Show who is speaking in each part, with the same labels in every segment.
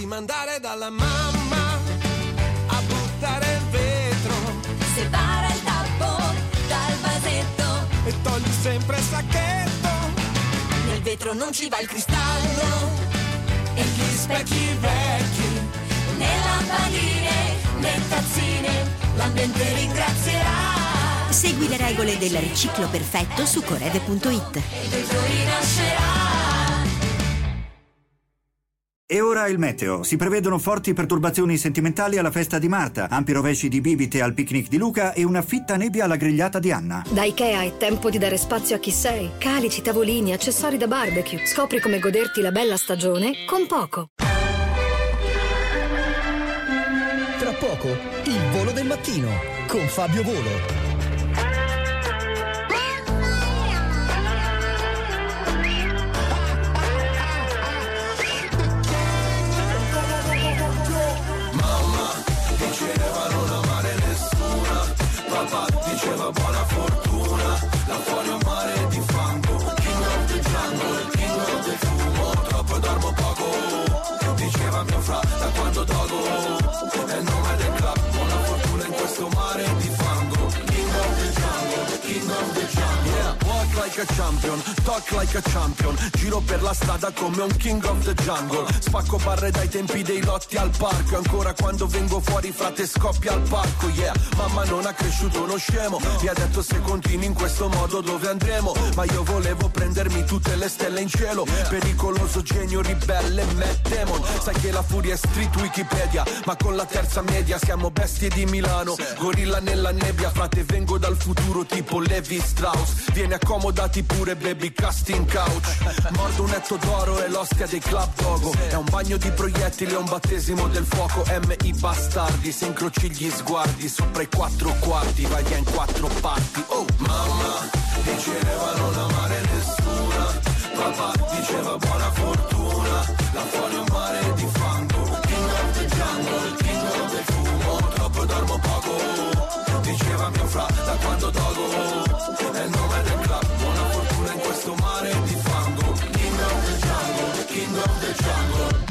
Speaker 1: farti mandare dalla mamma a buttare il vetro.
Speaker 2: Separa il tappo dal vasetto
Speaker 1: E togli sempre il sacchetto.
Speaker 2: Nel vetro non ci va il cristallo
Speaker 1: E gli specchi vecchi.
Speaker 2: né lampadine né tazzine, l'ambiente ringrazierà.
Speaker 3: Segui le regole del riciclo perfetto su corede.it.
Speaker 2: Il vetro rinascerà.
Speaker 4: E ora il meteo. Si prevedono forti perturbazioni sentimentali alla festa di Marta, ampi rovesci di bibite al picnic di Luca e una fitta nebbia alla grigliata di Anna.
Speaker 5: Da Ikea è tempo di dare spazio a chi sei. Calici, tavolini, accessori da barbecue. Scopri come goderti la bella stagione con poco.
Speaker 6: Tra poco, il volo del mattino con Fabio Volo.
Speaker 1: Diceva non amare nessuna, papà diceva buona fortuna, là fuori un mare di fango, king of the jungle, king of the fumo, troppo dormo poco, diceva mio fra da quando dogo, è il nome del club, buona fortuna in questo mare di fango, king of the jungle, king of the jungle, yeah, walk like a champion, talk like a champion, giro per la strada come un king of the jungle, spacco barre dai tempi dei lotti al parco, e ancora quando vengo fuori frate scoppia al parco, yeah, mamma non ha cresciuto uno scemo, mi ha detto se continui in questo modo dove andremo, ma io volevo prendermi tutte le stelle in cielo, pericoloso genio ribelle Matt Damon, sai che la furia è street Wikipedia, ma con la terza media siamo bestie di Milano, gorilla nella nebbia, frate vengo dal futuro tipo Levi Strauss, vieni accomodati pure baby casting couch, mordo un netto d'oro e l'ostia dei club dogo, è un bagno di proiettili e un battesimo del fuoco, M.I. bastardi, se incroci gli sguardi sopra i 4 quarti, vai via in 4 parti, oh mamma diceva non amare nessuna, papà diceva buona fortuna, là fuori un mare di fango, king of the jungle, king of the fumo, troppo dormo poco, diceva mio fra da quando dogo, è il nome del club, buona fortuna in questo mare di fango, king of the jungle, king of the jungle.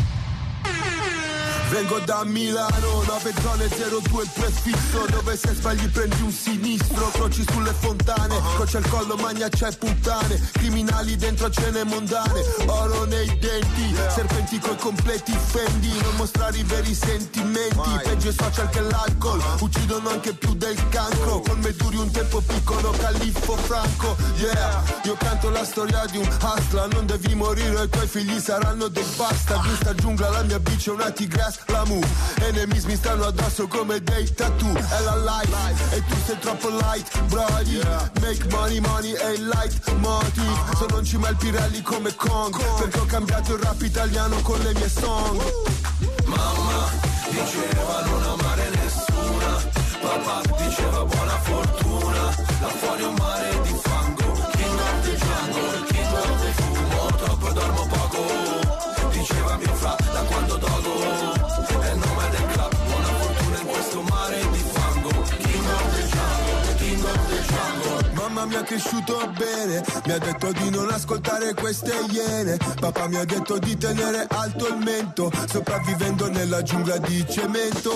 Speaker 7: Vengo da Milano, 9 zone 02 il prefisso, dove se sbagli prendi un sinistro, croci sulle fontane, croce al collo, magna c'è puttane, criminali dentro cene mondane, oro nei denti, serpenti coi completi fendi, non mostrare i veri sentimenti, peggio i social che l'alcol, uccidono anche più del cancro, con me duri un tempo piccolo, califfo franco, yeah, io canto la storia di un hustler, non devi morire, i tuoi figli saranno dei bastard, in sta giungla la mia bici è una tigress, la mu, enemies mi stanno addosso come dei tattoo, è la life, e tu sei troppo light, brody, make money, money e light motive, sono un cima al Pirelli come Kong, perché ho cambiato il rap italiano con le mie song.
Speaker 1: Mamma diceva non amare nessuna, papà diceva buona fortuna, là fuori un mare di fango, king of the jungle, king of the fumo, troppo dormo poco, diceva mio fra da quando dogo, è il nome del club, buona fortuna in questo mare di fango, king of the jungle, king of the jungle.
Speaker 7: Mamma mi ha cresciuto bene, mi ha detto di non ascoltare queste iene, papà mi ha detto di tenere alto il mento, sopravvivendo nella giungla di cemento.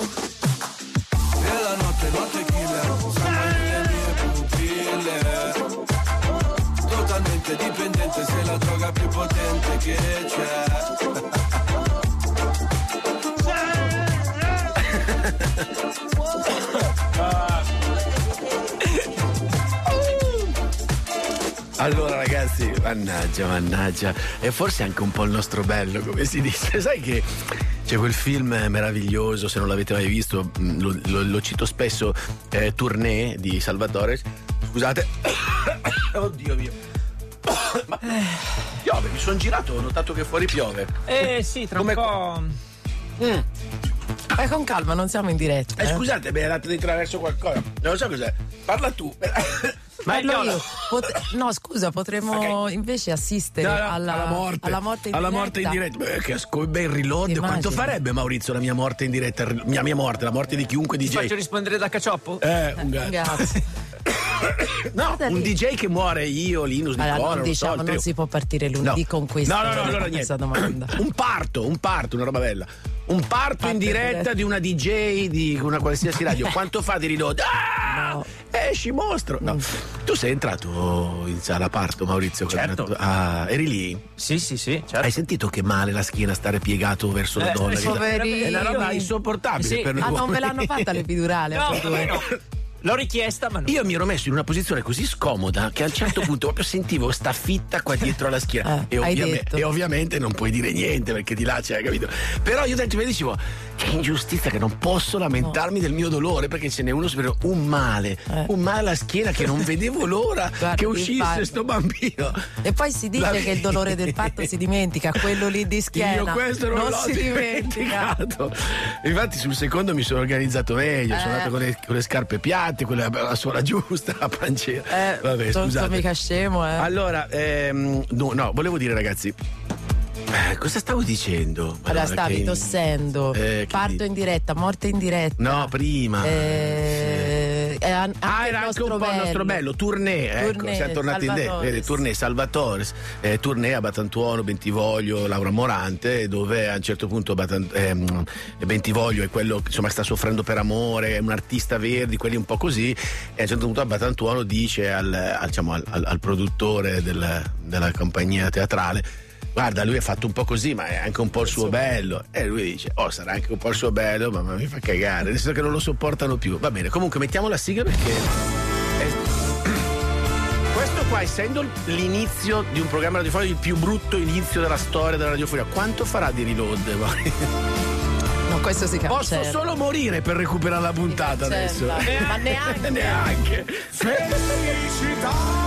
Speaker 1: E la notte killer, sangue nelle mie pupille, totalmente dipendente, sei la droga più potente che c'è.
Speaker 8: Allora ragazzi, mannaggia, e forse anche un po' il nostro bello, come si dice, sai che c'è quel film meraviglioso, se non l'avete mai visto, lo cito spesso, Tournée di Salvatore, scusate, oddio mio, ma piove, mi sono girato, ho notato che fuori piove.
Speaker 9: Sì, tra un po'.
Speaker 10: Vai con calma, non siamo in diretta.
Speaker 8: Scusate, mi è andato di traverso qualcosa, non lo so cos'è, parla tu.
Speaker 10: Ma io no, scusa, potremmo invece assistere alla morte in diretta.
Speaker 8: Beh, che bel reload. Quanto farebbe Maurizio la mia morte in diretta? La morte di chiunque DJ.
Speaker 9: Ti faccio rispondere da Cacioppo?
Speaker 8: Un gatto. No, un DJ che muore, io, Linus,
Speaker 10: allora,
Speaker 8: Nicola,
Speaker 10: diciamo, non si può partire lunedì con questa domanda.
Speaker 8: Un parto, una roba bella. Un parto in diretta di una DJ di una qualsiasi radio. Quanto fa di reload? No. Esci, mostro. No. Tu sei entrato in sala parto, Maurizio?
Speaker 9: Certo.
Speaker 8: Eri lì?
Speaker 9: Sì, certo.
Speaker 8: Hai sentito che male la schiena stare piegato verso la donna?
Speaker 10: Poverino.
Speaker 8: È una roba insopportabile.
Speaker 9: Sì.
Speaker 8: Per noi
Speaker 10: non ve l'hanno fatta l'epidurale?
Speaker 9: No. L'ho richiesta, ma no.
Speaker 8: Io mi ero messo in una posizione così scomoda che a un certo punto proprio sentivo sta fitta qua dietro alla schiena. E ovviamente non puoi dire niente perché di là c'è, capito? Però io dentro mi dicevo, che ingiustizia che non posso lamentarmi del mio dolore, perché ce n'è uno superiore, un male alla schiena che non vedevo l'ora che uscisse sto bambino.
Speaker 10: E poi si dice che il dolore del parto si dimentica, quello lì di schiena
Speaker 8: io questo non l'ho
Speaker 10: si dimenticato.
Speaker 8: Infatti sul secondo mi sono organizzato meglio, sono andato con le scarpe piatte, quella la suola giusta, la pancetta. Vabbè, scusate.
Speaker 10: Mica scemo,
Speaker 8: Allora, no, volevo dire, ragazzi, cosa stavo dicendo?
Speaker 10: Allora, stavi tossendo. Parto in diretta, morte in diretta.
Speaker 8: No, prima. Era anche un po' il nostro bello tournée, ecco, siamo tornati in tournée Salvatore, tournée a Batantuono, Bentivoglio, Laura Morante, dove a un certo punto Bentivoglio è quello che insomma sta soffrendo per amore, è un artista Verdi, quelli un po' così, e a un certo punto a Batantuono dice al produttore della compagnia teatrale: guarda, lui è fatto un po' così, ma è anche un po' il suo bello. E lui dice: sarà anche un po' il suo bello, ma mi fa cagare, nel senso che non lo sopportano più. Va bene, comunque mettiamo la sigla perché questo qua, essendo l'inizio di un programma radiofonico, il più brutto inizio della storia della radiofonia, quanto farà di reload?
Speaker 10: No, questo si cancella.
Speaker 8: Posso solo morire per recuperare la puntata adesso.
Speaker 10: Ma neanche.
Speaker 1: Felicità.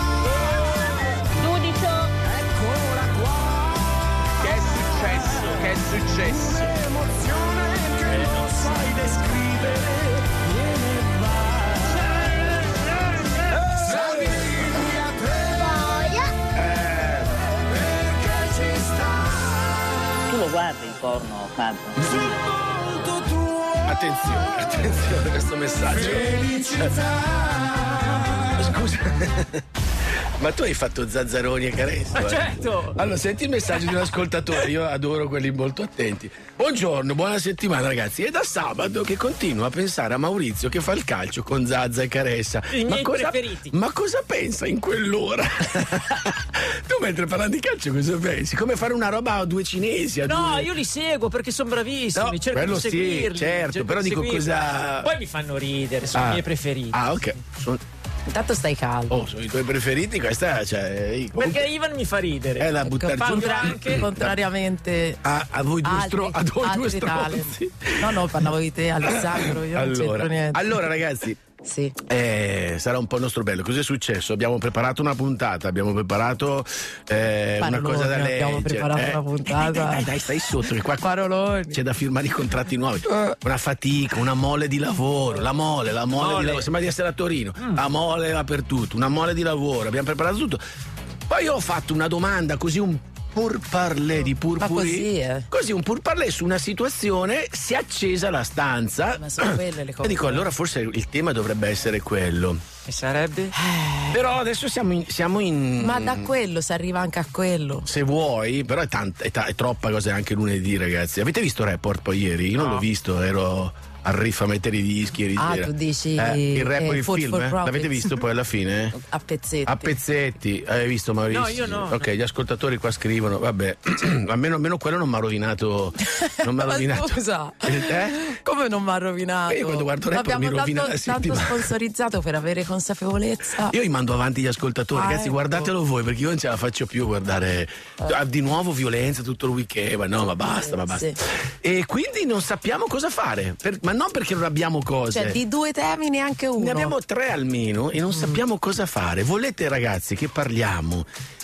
Speaker 9: Che è successo?
Speaker 1: L'emozione che non sai descrivere. Viene e va. Salvi a te. Perché ci sta.
Speaker 11: Tu lo guardi il porno, Fabio?
Speaker 1: Sul volto tuo.
Speaker 8: Attenzione a questo messaggio.
Speaker 1: Felicità.
Speaker 8: Scusa. Ma tu hai fatto Zazzaroni e Caressa?
Speaker 9: Ma certo!
Speaker 8: Allora, senti il messaggio di un ascoltatore, io adoro quelli molto attenti. Buongiorno, buona settimana ragazzi. È da sabato che continuo a pensare a Maurizio che fa il calcio con Zazza e Caressa.
Speaker 9: I miei preferiti.
Speaker 8: Ma cosa pensa in quell'ora? Tu mentre parli di calcio cosa pensi? Come fare una roba a due cinesi?
Speaker 9: Io li seguo perché sono bravissimi,
Speaker 8: No,
Speaker 9: cerco
Speaker 8: quello
Speaker 9: di seguirli.
Speaker 8: sì, certo, però dico cosa...
Speaker 9: Poi mi fanno ridere, sono i miei preferiti.
Speaker 8: Ah, ok.
Speaker 10: Intanto stai calmo.
Speaker 8: Sono i tuoi preferiti, questa
Speaker 9: perché Ivan mi fa ridere.
Speaker 8: È da buttare giù.
Speaker 10: Contrariamente
Speaker 8: a voi due stronzi.
Speaker 10: No, parlavo di te, Alessandro. Io non c'entro niente.
Speaker 8: Allora, ragazzi.
Speaker 10: Sì.
Speaker 8: Sarà un po' il nostro bello. Cos'è successo? Abbiamo preparato una puntata, abbiamo preparato una cosa da leggere.
Speaker 10: Abbiamo preparato una puntata.
Speaker 8: Dai, stai sotto che qua
Speaker 10: Paroloni.
Speaker 8: c'è da firmare i contratti nuovi. Una fatica, una mole di lavoro. La mole di lavoro. Sembra di essere a Torino. La mole dappertutto, una mole di lavoro. Abbiamo preparato tutto. Poi io ho fatto una domanda così un pourparlers di purpurì. Così un pourparlers su una situazione, si è accesa la stanza.
Speaker 10: Ma sono quelle le cose.
Speaker 8: E dico, allora forse il tema dovrebbe essere quello.
Speaker 9: E sarebbe?
Speaker 8: Però adesso siamo in.
Speaker 10: Ma da quello si arriva anche a quello.
Speaker 8: Se vuoi, però è troppa cosa anche lunedì, ragazzi. Avete visto Report poi ieri? Io non l'ho visto, ero al riff a mettere i dischi ieri sera.
Speaker 10: Tu dici
Speaker 8: il report, il
Speaker 10: Food
Speaker 8: film,
Speaker 10: for Profits.
Speaker 8: l'avete visto poi alla fine?
Speaker 10: A pezzetti.
Speaker 8: A pezzetti. Hai visto, Maurizio?
Speaker 9: No, io no.
Speaker 8: Ok, gli ascoltatori qua scrivono, vabbè, almeno quello non mi ha rovinato. Non mi ha rovinato.
Speaker 10: Scusa. Come non mi ha rovinato?
Speaker 8: Io quando guardo Report mi rovina la settimana.
Speaker 10: Tanto sponsorizzato per avere consapevolezza.
Speaker 8: Io li mando avanti gli ascoltatori, ragazzi, guardatelo voi, perché io non ce la faccio più a guardare di nuovo violenza tutto il weekend, ma basta.
Speaker 10: Sì.
Speaker 8: E quindi non sappiamo cosa fare, ma non perché non abbiamo cose.
Speaker 10: Cioè, di due temi neanche uno.
Speaker 8: Ne abbiamo tre almeno e non sappiamo cosa fare. Volete, ragazzi, che parliamo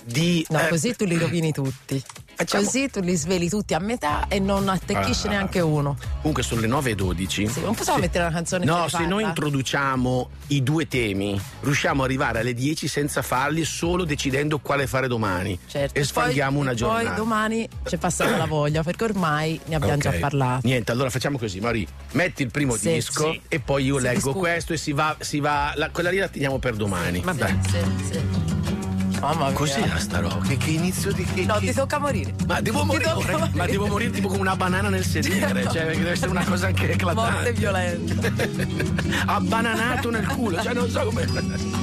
Speaker 8: di...
Speaker 10: No, così tu li rovini tutti. Così tu li sveli tutti a metà e non attecchisce neanche uno.
Speaker 8: Comunque sono le 9:12.
Speaker 10: Sì, non possiamo mettere una canzone.
Speaker 8: No, se noi introduciamo i due temi, riusciamo ad arrivare alle 10 senza farli, solo decidendo quale fare domani.
Speaker 10: Certo.
Speaker 8: E sfanghiamo una giornata.
Speaker 10: Poi domani c'è passata la voglia, perché ormai ne abbiamo già parlato.
Speaker 8: Niente, allora facciamo così, Mari, metti il primo disco e poi io leggo questo e si va quella lì la teniamo per domani. Vabbè.
Speaker 10: Sì. Mamma mia.
Speaker 8: Cos'era sta roba? Che inizio di che?
Speaker 10: No, ti tocca morire.
Speaker 8: Ma devo morire. Ma devo morire tipo come una banana nel sedere, cioè perché deve essere una cosa anche eclatante.
Speaker 10: Morte violenta.
Speaker 8: Abbananato nel culo, cioè non so come.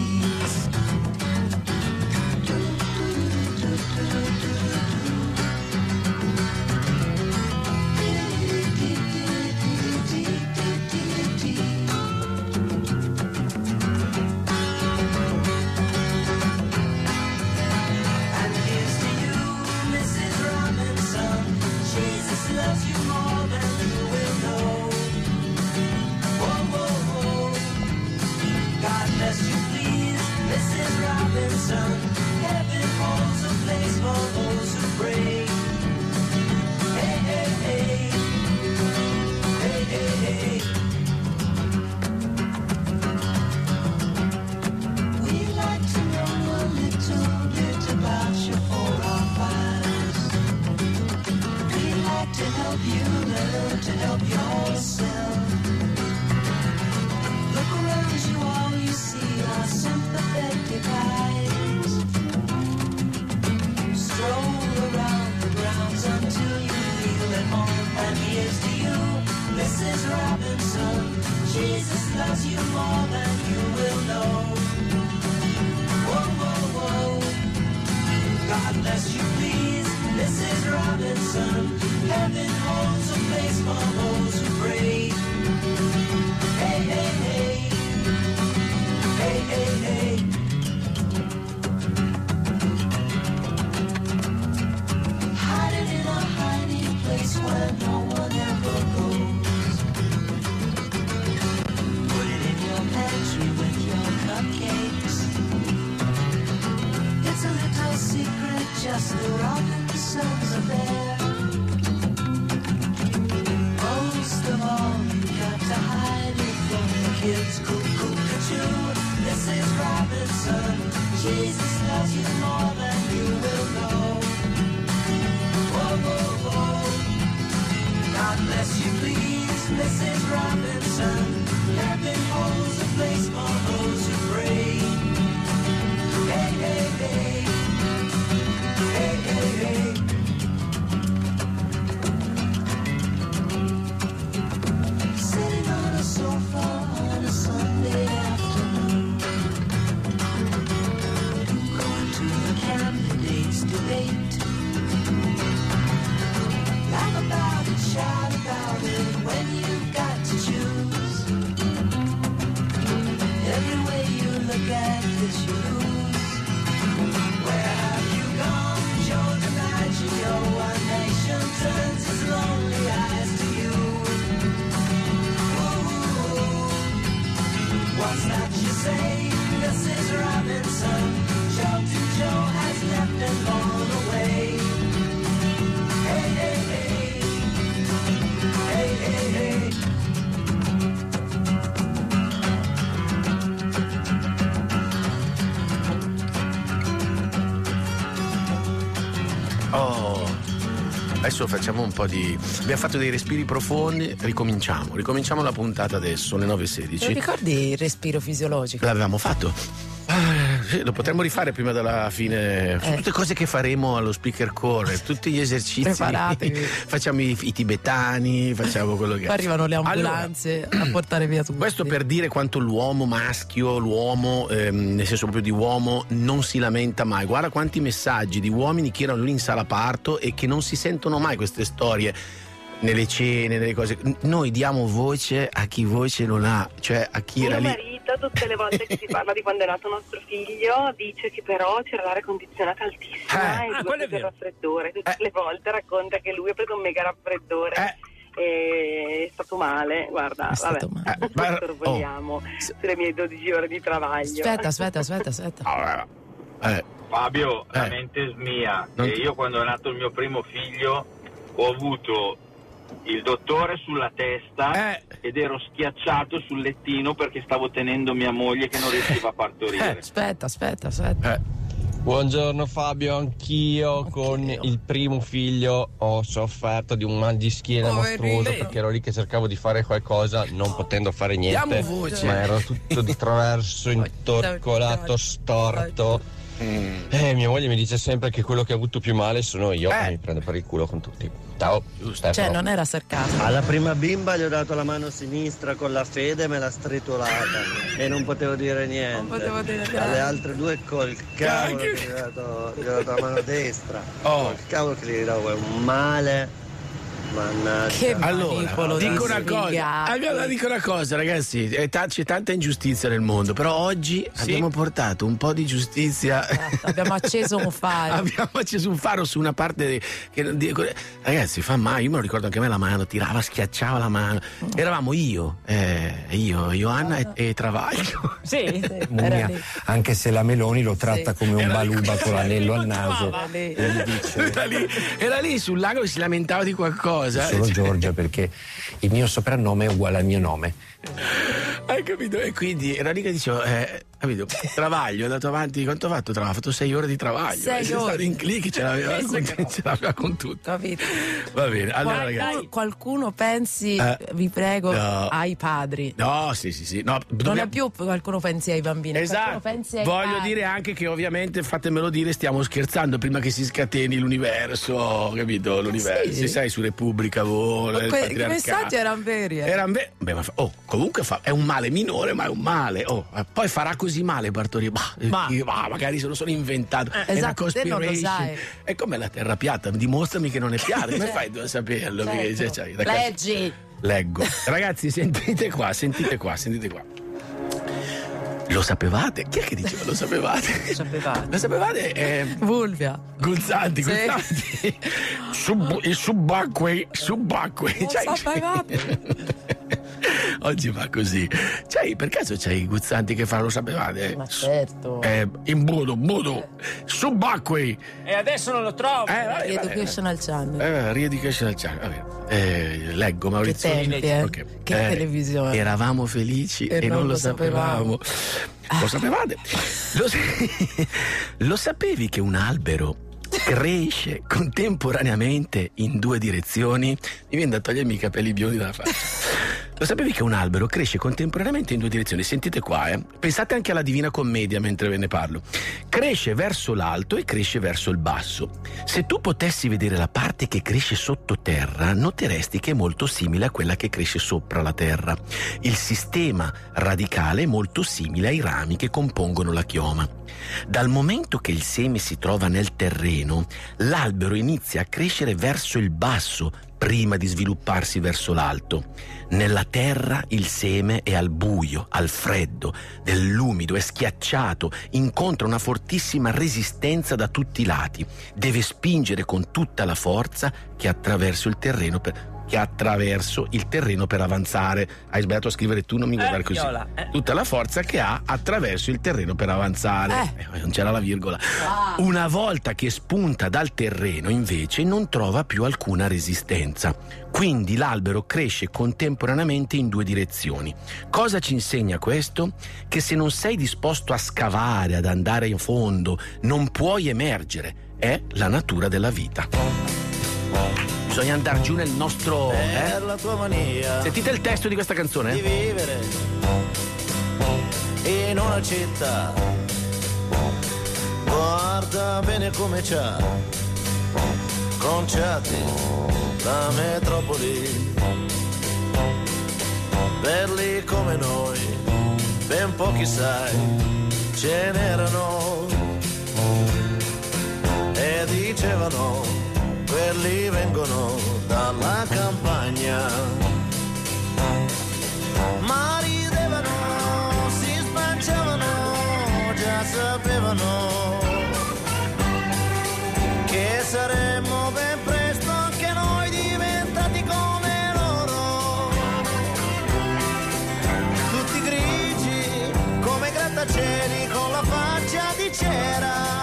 Speaker 8: Adesso facciamo un po' di... Abbiamo fatto dei respiri profondi, ricominciamo la puntata adesso, alle 9:16.
Speaker 10: Ti ricordi il respiro fisiologico?
Speaker 8: L'avevamo fatto. Lo potremmo rifare prima della fine. Sono tutte cose che faremo allo speaker core, tutti gli esercizi.
Speaker 10: Preparatevi.
Speaker 8: Facciamo i tibetani, facciamo quello che...
Speaker 10: Poi arrivano le ambulanze a portare via tutti.
Speaker 8: Questo per dire quanto l'uomo maschio, l'uomo, nel senso proprio di uomo, non si lamenta mai. Guarda quanti messaggi di uomini che erano lì in sala parto e che non si sentono mai queste storie nelle cene, nelle cose. Noi diamo voce a chi voce non ha, cioè a chi era lì.
Speaker 12: Mio marito, tutte le volte che si parla di quando è nato nostro figlio, dice che però c'era l'aria condizionata altissima e quello del raffreddore. Tutte le volte racconta che lui ha preso un mega raffreddore. E è stato male, guarda, vabbè, sorvoliamo sulle mie 12 ore di travaglio.
Speaker 10: Aspetta.
Speaker 13: Fabio, la mente mia. Io quando è nato il mio primo figlio ho avuto il dottore sulla testa ed ero schiacciato sul lettino perché stavo tenendo mia moglie che non riusciva a partorire.
Speaker 10: Aspetta.
Speaker 14: Buongiorno Fabio, anch'io con il primo figlio ho sofferto di un mal di schiena mostruoso perché ero lì che cercavo di fare qualcosa non potendo fare niente, ma ero tutto di traverso, intorcolato, storto. Mia moglie mi dice sempre che quello che ha avuto più male sono io, che mi prendo per il culo con tutti. Ciao.
Speaker 10: Cioè non era sarcasmo.
Speaker 15: Alla prima bimba gli ho dato la mano sinistra con la fede, me l'ha stritolata e non potevo dire niente. Alle altre due col cavolo gli ho dato la mano destra. Col cavolo che gli davo un male. Mannaggia.
Speaker 10: Che
Speaker 8: allora, dico una cosa, ragazzi, c'è tanta ingiustizia nel mondo, però oggi abbiamo portato un po' di giustizia.
Speaker 10: Abbiamo acceso un faro.
Speaker 8: Su una parte ragazzi, fa male. Io me lo ricordo anche a me, la mano tirava, schiacciava la mano. Eravamo io, Ioanna e Travaglio.
Speaker 10: Sì.
Speaker 16: Anche se la Meloni lo tratta come un baluba con l'anello al naso.
Speaker 8: Era lì sull'angolo e si lamentava di qualcosa.
Speaker 16: Solo Giorgia, perché il mio soprannome è uguale al mio nome.
Speaker 8: Hai capito? E quindi era lì che dicevo, capito? Travaglio, è andato avanti, quanto ha fatto? Ha fatto 6 ore di travaglio.
Speaker 10: 6 ore.
Speaker 8: Stato in click, ce l'aveva con tutto.
Speaker 10: Capito?
Speaker 8: Va bene, allora ragazzi.
Speaker 10: Qualcuno pensi, vi prego, ai padri.
Speaker 8: No, sì. No,
Speaker 10: non è più qualcuno pensi ai bambini.
Speaker 8: Esatto.
Speaker 10: Pensi ai
Speaker 8: Voglio
Speaker 10: padri.
Speaker 8: dire anche che ovviamente, fatemelo dire, stiamo scherzando prima che si scateni l'universo, capito? L'universo,
Speaker 10: Sì.
Speaker 8: Sai, su Repubblica,
Speaker 10: I messaggi erano veri.
Speaker 8: Beh, ma comunque è un male minore, ma è un male. Poi farà così male partorire. Magari se lo sono inventato. È una
Speaker 10: Esatto, te non lo sai.
Speaker 8: È come la terra piatta, dimostrami che non è piatta. Come fai a saperlo?
Speaker 10: Certo. Leggi.
Speaker 8: Leggo. Ragazzi, sentite qua. Lo sapevate? Chi è che diceva lo sapevate? Lo sapevate?
Speaker 10: Vulvia.
Speaker 8: Guzzanti. I subacquei.
Speaker 10: Lo sapevate?
Speaker 8: Oggi va così. Per caso c'hai i Guzzanti che fanno lo sapevate?
Speaker 10: Ma certo.
Speaker 8: In mudo. Subacquei.
Speaker 9: E adesso non lo trovo.
Speaker 10: Educational Channel.
Speaker 8: Re-Educational Channel. Leggo, Maurizio.
Speaker 10: Che tempi,
Speaker 8: Okay.
Speaker 10: Che televisione.
Speaker 8: Eravamo felici e non lo sapevamo. Lo sapevate? Lo sapevi che un albero cresce contemporaneamente in 2 direzioni? Mi viene da togliermi i capelli biondi dalla faccia. Lo sapevi che un albero cresce contemporaneamente in 2 direzioni? Sentite qua, Pensate anche alla Divina Commedia mentre ve ne parlo. Cresce verso l'alto e cresce verso il basso. Se tu potessi vedere la parte che cresce sottoterra, noteresti che è molto simile a quella che cresce sopra la terra. Il sistema radicale è molto simile ai rami che compongono la chioma. Dal momento che il seme si trova nel terreno, l'albero inizia a crescere verso il basso prima di svilupparsi verso l'alto. Nella terra il seme è al buio, al freddo, nell'umido, è schiacciato, incontra una fortissima resistenza da tutti i lati. Deve spingere con tutta la forza che attraverso il terreno per avanzare. Hai sbagliato a scrivere tu, non mi guardare così. Tutta la forza che ha attraverso il terreno per avanzare. Non c'era la virgola. Una volta che spunta dal terreno, invece, non trova più alcuna resistenza. Quindi l'albero cresce contemporaneamente in 2 direzioni. Cosa ci insegna questo? Che se non sei disposto a scavare, ad andare in fondo, non puoi emergere. È la natura della vita. Bisogna andare giù nel nostro.
Speaker 1: Per la tua mania.
Speaker 8: Sentite il testo di questa canzone?
Speaker 1: Di vivere in una città. Guarda bene come c'ha conciati la metropoli. Belli come noi, ben pochi sai, ce n'erano. E dicevano, quelli vengono dalla campagna, ma ridevano, si spacciavano, già sapevano che saremmo ben presto anche noi diventati come loro, tutti grigi come grattacieli con la faccia di cera.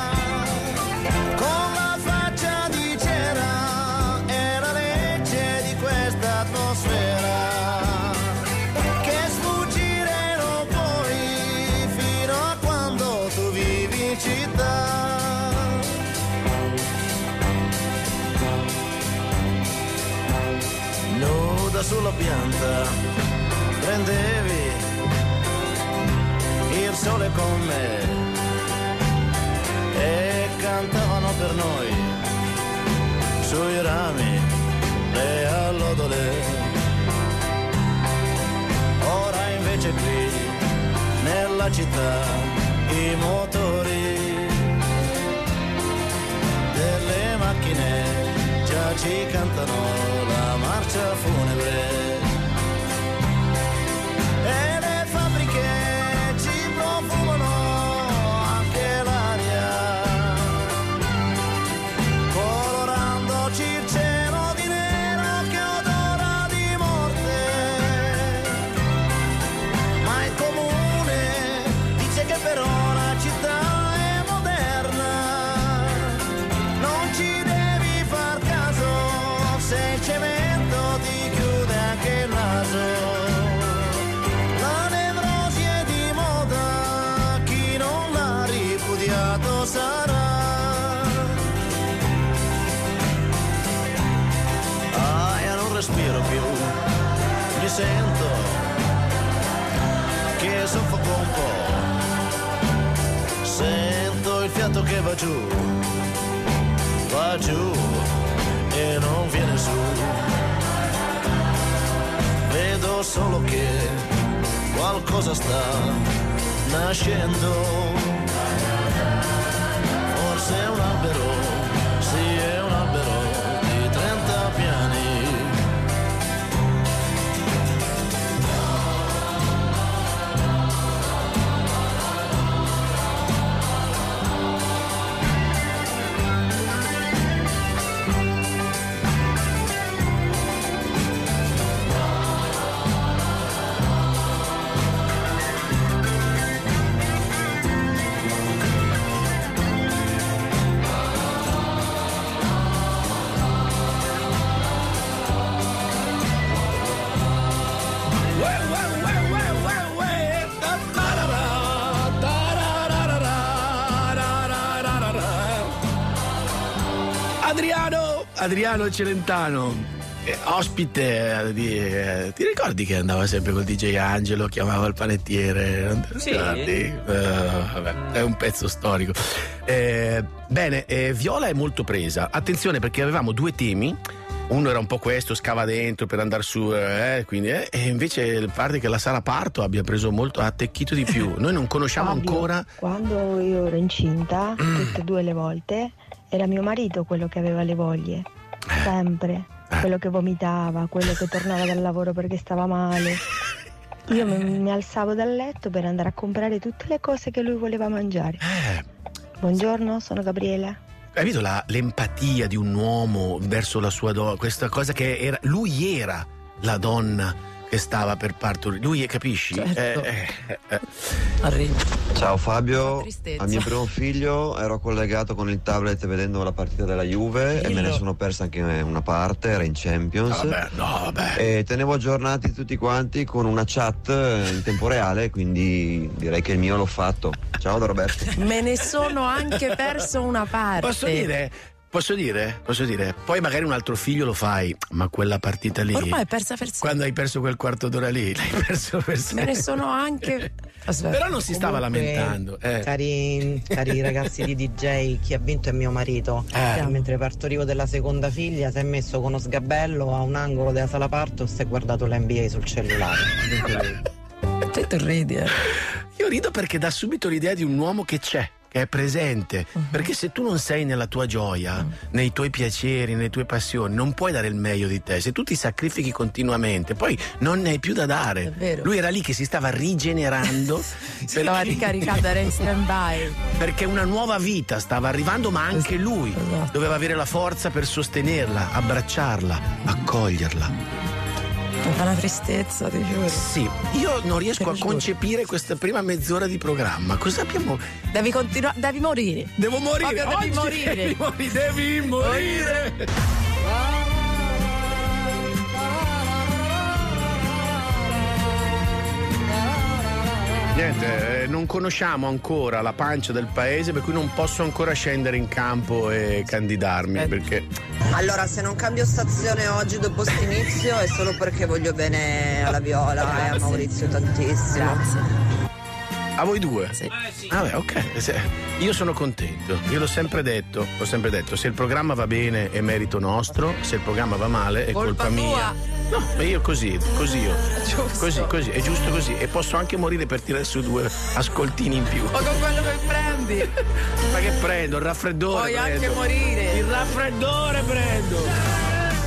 Speaker 17: atmosfera che sfuggire non puoi fino a quando tu vivi in città. Nuda sulla pianta prendevi il sole con me e cantavano per noi sui rami le allodole. Ora invece qui nella città i motori delle macchine già ci cantano la marcia funebre e le fabbriche ci profumano anche l'aria, colorandoci il cielo di nero che odora di morte. Ma il comune dice che però la città è moderna, non ci devi far caso se il cemento ti chiude anche il naso. La nevrosi è di moda, chi non l'ha ripudiato sarà. Io non respiro più, mi sento che soffoco un po', sento il fiato che va giù e non viene su. Vedo solo che qualcosa sta nascendo, forse è un albero, sì è un albero di 30 piani.
Speaker 8: Adriano Celentano, ospite di... ti ricordi che andava sempre col DJ Angelo, chiamava il panettiere? Non te lo
Speaker 9: Sì.
Speaker 8: ricordi? Vabbè, è un pezzo storico. Bene, Viola è molto presa. Attenzione, perché avevamo due temi. Uno era un po' questo, scava dentro per andare su, quindi, e invece pare che la Sara Parto abbia preso molto, ha attecchito di più. Noi non conosciamo
Speaker 18: Fabio,
Speaker 8: ancora.
Speaker 18: Quando io ero incinta, tutte e due le volte, era mio marito quello che aveva le voglie. Sempre. Quello che vomitava, quello che tornava dal lavoro perché stava male. Io mi alzavo dal letto per andare a comprare tutte le cose che lui voleva mangiare. Buongiorno, sono Gabriela.
Speaker 8: Hai visto l'empatia di un uomo verso la sua donna? Questa cosa che era, lui era la donna che stava per partorire. Lui, capisci?
Speaker 10: Certo.
Speaker 19: Ciao Fabio,
Speaker 10: tristezza.
Speaker 19: al mio primo figlio ero collegato con il tablet vedendo la partita della Juve e me ne sono persa anche una parte, era in Champions.
Speaker 8: Vabbè.
Speaker 19: E tenevo aggiornati tutti quanti con una chat in tempo reale, quindi direi che il mio l'ho fatto. Ciao da Roberto.
Speaker 10: Me ne sono anche perso una parte.
Speaker 8: Posso dire? Poi magari un altro figlio lo fai, ma quella partita lì.
Speaker 10: Ormai è persa per sempre.
Speaker 8: Quando hai perso quel quarto d'ora lì, l'hai perso per sempre.
Speaker 10: Me ne sono anche. Aspetta.
Speaker 8: Però non si stava lamentando.
Speaker 20: Cari ragazzi di DJ, chi ha vinto è mio marito. Mentre partorivo della seconda figlia si è messo con uno sgabello a un angolo della sala parto e si è guardato l'NBA sul cellulare.
Speaker 10: Te ridi,
Speaker 8: Io rido perché dà subito l'idea di un uomo che c'è, che è presente, perché se tu non sei nella tua gioia, nei tuoi piaceri, nelle tue passioni, non puoi dare il meglio di te. Se tu ti sacrifichi continuamente, poi non ne hai più da dare.
Speaker 10: È vero.
Speaker 8: Lui era lì che si stava rigenerando,
Speaker 10: stava ricaricando, era in stand by
Speaker 8: perché una nuova vita stava arrivando, ma anche lui doveva avere la forza per sostenerla, abbracciarla, accoglierla.
Speaker 10: Mi fa una tristezza, ti giuro.
Speaker 8: Sì, io non riesco a concepire questa prima mezz'ora di programma. Cosa abbiamo?
Speaker 10: Devi continuare, devi morire.
Speaker 8: Devo morire.
Speaker 10: Devi morire.
Speaker 8: Devi morire. Niente, non conosciamo ancora la pancia del paese, per cui non posso ancora scendere in campo e candidarmi, perché...
Speaker 21: Allora, se non cambio stazione oggi dopo st'inizio è solo perché voglio bene alla Viola e a Maurizio tantissimo.
Speaker 10: Grazie.
Speaker 8: A voi due?
Speaker 10: Sì.
Speaker 8: Vabbè, ok. Io sono contento. Io l'ho sempre detto. Se il programma va bene è merito nostro, se il programma va male è colpa mia. No, ma io così io. Così, è giusto così. E posso anche morire per tirare su 2 ascoltini in più.
Speaker 10: O con quello che prendi.
Speaker 8: Ma che prendo? Il raffreddore.
Speaker 10: Puoi anche morire.
Speaker 8: Il raffreddore prendo.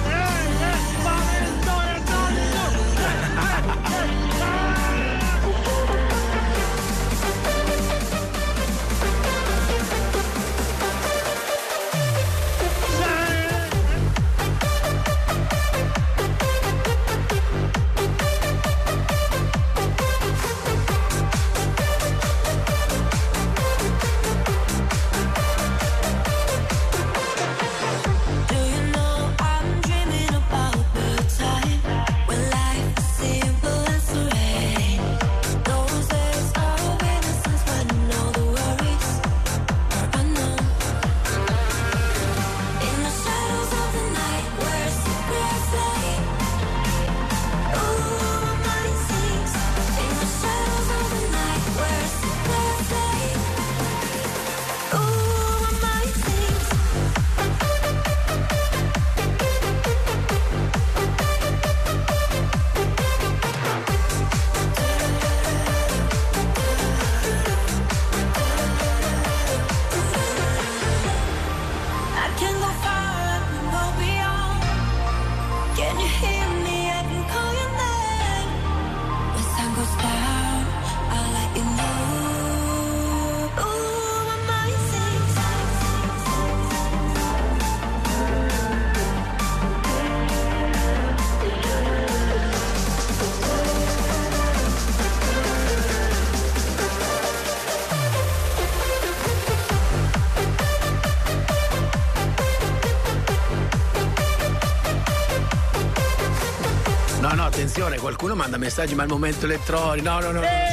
Speaker 8: Attenzione, qualcuno manda messaggi ma al momento elettronico. No,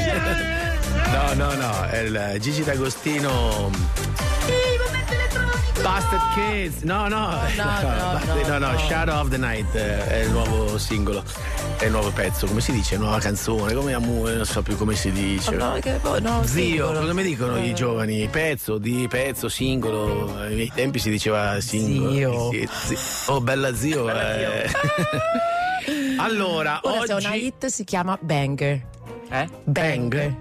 Speaker 8: è il Gigi D'Agostino. Busted Kids. No, Shadow of the Night è il nuovo singolo, è il nuovo pezzo, come si dice? Nuova canzone, come non so più come si dice. Zio, cosa mi dicono i giovani? Pezzo, singolo. Ai miei tempi si diceva singolo. Zio. Oh, bella zio. Allora,
Speaker 10: ora
Speaker 8: oggi...
Speaker 10: se una hit si chiama Banger.
Speaker 8: Banger.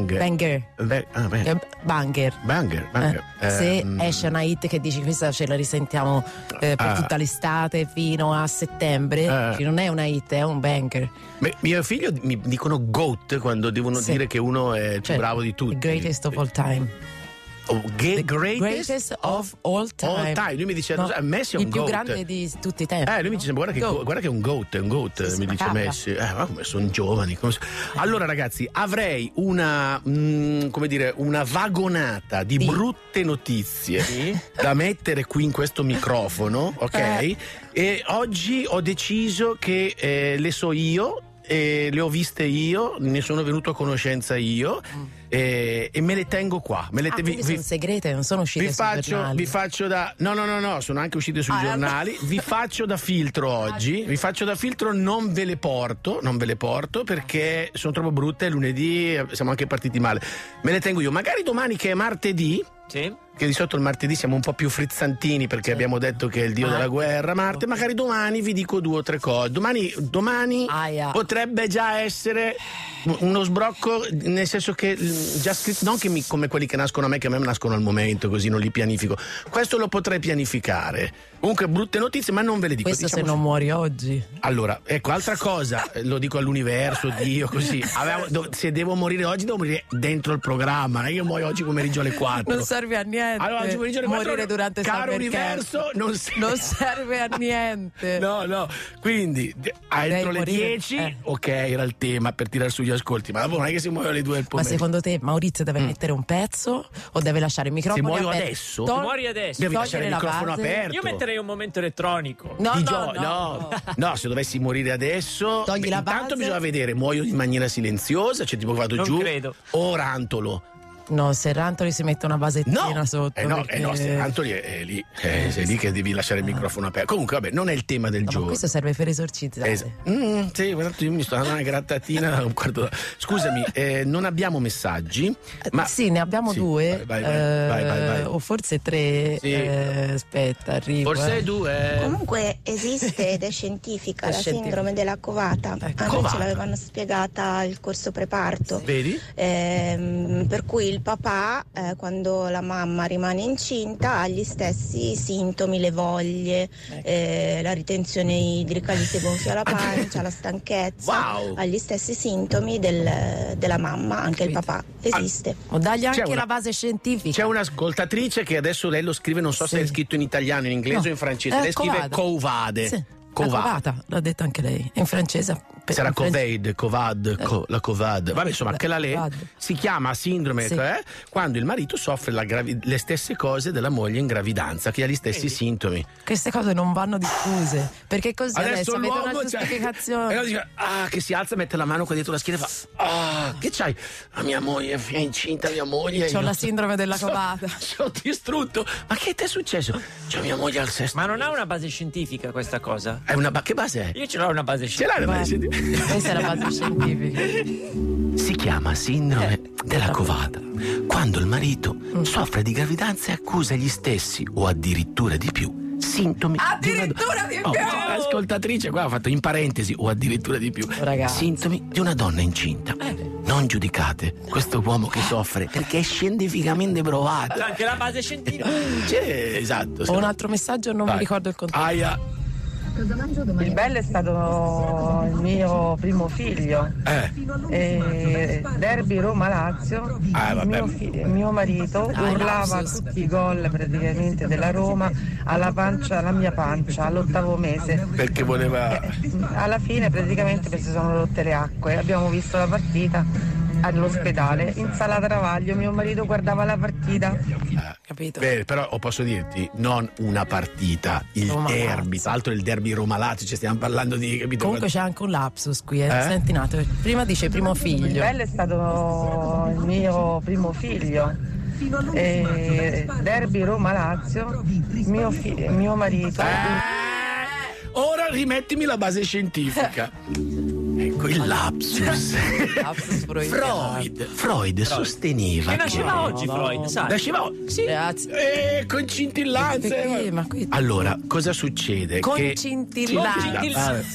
Speaker 10: Se esce una hit che dici questa ce la risentiamo per tutta l'estate fino a settembre, non è una hit, è un banger.
Speaker 8: Mio figlio mi dicono GOAT quando devono dire che uno è il più bravo di tutti.
Speaker 10: The greatest of all time.
Speaker 8: Greatest
Speaker 10: of all time.
Speaker 8: Lui mi dice Messi è un
Speaker 10: il più
Speaker 8: GOAT.
Speaker 10: grande di tutti i tempi.
Speaker 8: Lui mi dice guarda che è un GOAT, mi dice Messi. Sono giovani. Allora ragazzi, avrei una vagonata di brutte notizie da mettere qui in questo microfono, ok? E oggi ho deciso che le so io, le ho viste io, ne sono venuto a conoscenza io. E me le tengo qua.
Speaker 10: Sono segrete, non sono uscite sui giornali.
Speaker 8: Vi faccio da... No, sono anche uscite sui giornali. Vi faccio da filtro oggi. Vi faccio da filtro, non ve le porto perché sono troppo brutte. Lunedì siamo anche partiti male. Me le tengo io. Magari domani, che è martedì, che di solito il martedì siamo un po' più frizzantini perché abbiamo detto che è il dio della guerra, Marte, magari domani vi dico 2 o 3 cose. Domani potrebbe già essere uno sbrocco, nel senso che già scritto, non che come quelli che nascono a me, che a me nascono al momento, così non li pianifico. Questo lo potrei pianificare. Comunque brutte notizie, ma non ve le dico.
Speaker 10: Questo se non muori oggi.
Speaker 8: Allora, ecco, altra cosa, lo dico all'universo, Dio, così. Se devo morire oggi, devo morire dentro il programma. Io muoio oggi pomeriggio alle 4.
Speaker 10: Non serve a niente.
Speaker 8: Allora, oggi pomeriggio alle 4,
Speaker 10: morire durante
Speaker 8: caro
Speaker 10: Summer
Speaker 8: universo,
Speaker 10: Camp.
Speaker 8: non
Speaker 10: serve a niente.
Speaker 8: No. Quindi entro le 10, ok, era il tema per tirare sugli ascolti, ma dopo non è che si muove alle 2 del pomeriggio.
Speaker 10: Ma secondo te Maurizio deve mettere un pezzo o deve lasciare il microfono
Speaker 8: aperto?
Speaker 10: Se
Speaker 9: muori adesso,
Speaker 8: devi lasciare il microfono aperto.
Speaker 9: Io metterei un momento elettronico.
Speaker 8: No, se dovessi morire adesso,
Speaker 10: togli la base.
Speaker 8: Intanto bisogna vedere, muoio in maniera silenziosa, cioè tipo vado
Speaker 9: non
Speaker 8: giù
Speaker 9: credo.
Speaker 8: o rantolo.
Speaker 10: No, se rantoli si mette una basettina sotto.
Speaker 8: Se rantoli è lì. Sei lì che devi lasciare il microfono aperto. Comunque, vabbè, non è il tema del giorno.
Speaker 10: Questo serve per esorcizzare.
Speaker 8: Sì, guardate, io mi sto dando una grattatina da un quarto d'ora. Scusami, non abbiamo messaggi. Ma
Speaker 10: sì, ne abbiamo 2.
Speaker 8: Vai.
Speaker 10: O forse 3.
Speaker 8: Sì.
Speaker 10: Aspetta, arrivo.
Speaker 8: Forse 2.
Speaker 3: Comunque esiste ed è scientifica la sindrome della covata. A noi ce l'avevano spiegata il corso preparto.
Speaker 8: Vedi?
Speaker 3: Per cui il papà, quando la mamma rimane incinta, ha gli stessi sintomi, le voglie, la ritenzione idrica, gli si gonfia la pancia, la stanchezza, ha gli stessi sintomi della mamma, anche il papà. Esiste.
Speaker 10: O dagli anche la base scientifica.
Speaker 8: C'è un'ascoltatrice che adesso lei lo scrive, non so se è scritto in italiano, in inglese o in francese. Lei scrive covade.
Speaker 10: Sì. Covata, l'ha detto anche lei, in francese.
Speaker 8: Sarà Covad, la Covad. Vabbè, insomma, anche la lei si chiama sindrome quando il marito soffre le stesse cose della moglie in gravidanza, che ha gli stessi sintomi.
Speaker 10: Queste cose non vanno diffuse, perché così adesso avete una giustificazione.
Speaker 8: Dice, che si alza, mette la mano qua dietro la schiena e fa: che c'hai? La mia moglie è incinta, mia moglie.
Speaker 10: C'ho la sindrome della covata.
Speaker 8: Sono distrutto. Ma che ti è successo? C'ho mia moglie al sesto.
Speaker 9: Ma non ha una base scientifica questa cosa?
Speaker 8: Che base è?
Speaker 9: Io ce l'ho una base scientifica.
Speaker 8: Ce l'hai una base scientifica?
Speaker 10: Questa è la base scientifica.
Speaker 8: Si chiama sindrome della covata, quando il marito soffre di gravidanza e accusa gli stessi o addirittura di più sintomi
Speaker 10: addirittura di più.
Speaker 8: Ascoltatrice qua ha fatto in parentesi o addirittura di più sintomi di una donna incinta. Non giudicate questo uomo che soffre, perché è scientificamente provato.
Speaker 9: Anche la base scientifica.
Speaker 8: Esatto.
Speaker 10: Ho un altro messaggio, non mi ricordo il contesto.
Speaker 22: Il bello è stato il mio primo figlio, derby Roma-Lazio. Mio marito urlava tutti i gol praticamente della Roma alla mia pancia all'8° mese,
Speaker 8: perché voleva.
Speaker 22: Alla fine praticamente si sono rotte le acque. Abbiamo visto la partita all'ospedale in sala Travaglio, mio marito guardava la partita.
Speaker 10: Capito?
Speaker 8: Beh, però posso dirti, non una partita, il derby, tra l'altro il derby Roma-Lazio, cioè stiamo parlando di, capito?
Speaker 10: Comunque c'è anche un lapsus qui, Senti Nato, prima dice primo figlio.
Speaker 22: Il bello è stato il mio primo figlio. Derby Roma-Lazio, mio marito.
Speaker 8: Ora rimettimi la base scientifica. Ecco il lapsus. Freud sosteneva
Speaker 9: che nasceva oggi Freud, sai?
Speaker 8: Nasceva
Speaker 9: sì.
Speaker 8: Con cintillanze. Allora, cosa succede?
Speaker 10: Con cintillanze.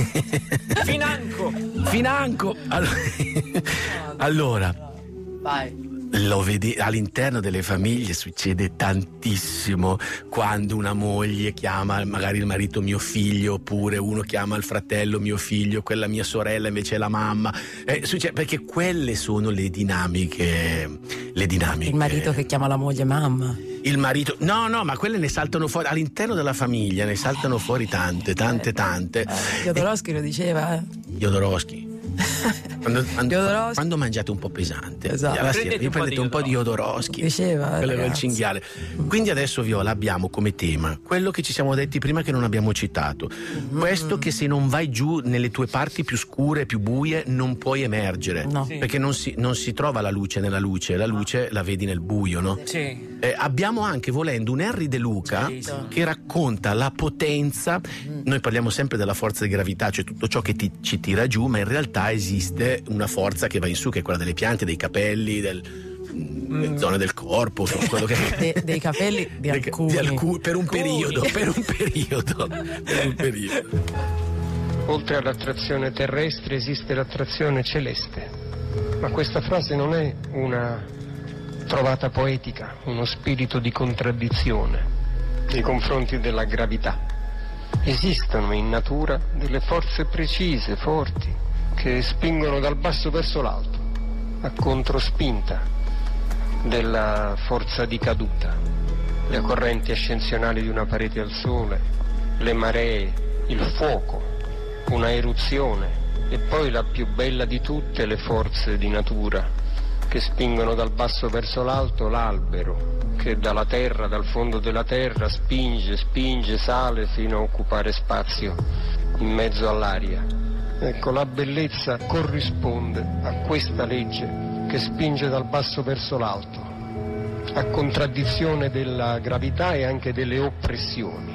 Speaker 8: Financo. Allora.
Speaker 10: Vai.
Speaker 8: Lo vedi, all'interno delle famiglie succede tantissimo quando una moglie chiama magari il marito mio figlio, oppure uno chiama il fratello mio figlio, quella mia sorella invece è la mamma. Succede, perché quelle sono le dinamiche.
Speaker 10: Il marito che chiama la moglie mamma.
Speaker 8: Il marito, no, ma quelle ne saltano fuori all'interno della famiglia, ne saltano fuori tante.
Speaker 10: Jodorowsky lo diceva.
Speaker 8: Jodorowsky. Quando mangiate un po' pesante, alla sera vi prendete un po' di Jodorowsky,
Speaker 10: diceva,
Speaker 8: quello del cinghiale. Quindi adesso, Viola, abbiamo come tema quello che ci siamo detti prima che non abbiamo citato, questo che se non vai giù nelle tue parti più scure, più buie, non puoi emergere, perché non si trova la luce nella luce, la luce la vedi nel buio, no?
Speaker 9: Sì.
Speaker 8: Abbiamo anche, volendo, un Henry De Luca che racconta la potenza. Noi parliamo sempre della forza di gravità, cioè tutto ciò che ci tira giù, ma in realtà esiste una forza che va in su, che è quella delle piante, dei capelli, delle zone del corpo, quello che
Speaker 10: dei capelli di alcuni.
Speaker 8: Per un periodo.
Speaker 23: Oltre all'attrazione terrestre esiste l'attrazione celeste, ma questa frase non è una trovata poetica, uno spirito di contraddizione nei confronti della gravità. Esistono in natura delle forze precise, forti, che spingono dal basso verso l'alto, a controspinta, della forza di caduta, le correnti ascensionali di una parete al sole, le maree, il fuoco, una eruzione e poi la più bella di tutte, le forze di natura che spingono dal basso verso l'alto l'albero, che dalla terra, dal fondo della terra spinge, sale fino a occupare spazio in mezzo all'aria. Ecco, la bellezza corrisponde a questa legge che spinge dal basso verso l'alto, a contraddizione della gravità e anche delle oppressioni.